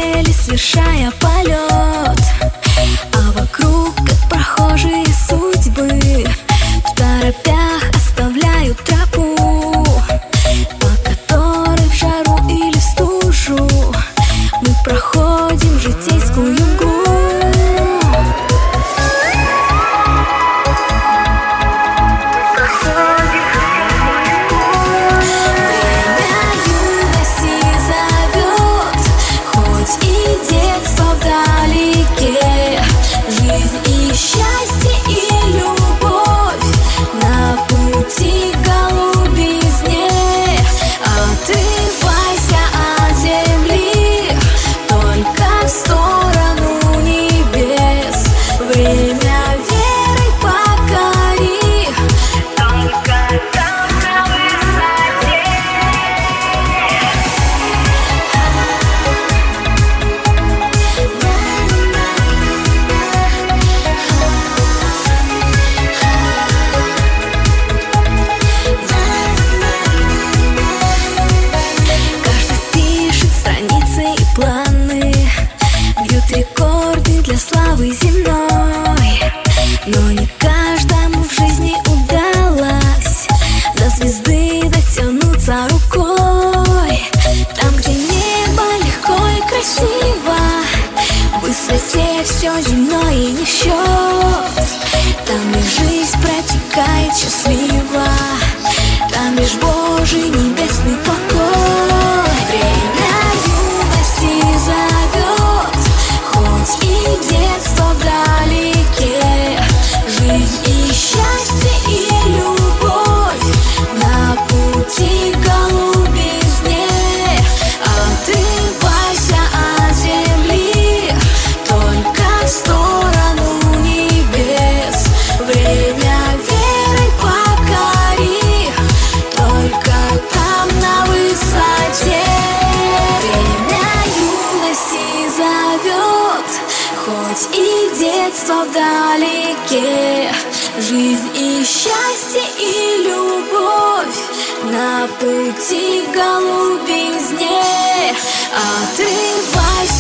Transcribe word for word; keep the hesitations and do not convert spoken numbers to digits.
летели, совершая полет, а вокруг, как прохожие судьбы, в торопях оставляют тропу, по которой в жару или в стужу мы проходим житейскую мглу. Планы бьют рекорды для славы земной, но не каждому в жизни удалось до звезды дотянуться рукой. Там, где небо легко и красиво, в высоте все земное не в счет. Там лишь жизнь протекает счастливо, там лишь Божий небесный покой. Время зовет, хоть и детство вдалеке, жизнь и счастье и любовь на пути голубизне. Отрывайся от земли, только в сторону небес. Время верой покори, только там на высоте. Зовет, хоть и детство вдалеке, жизнь и счастье и любовь на пути голубизне. Отрывайся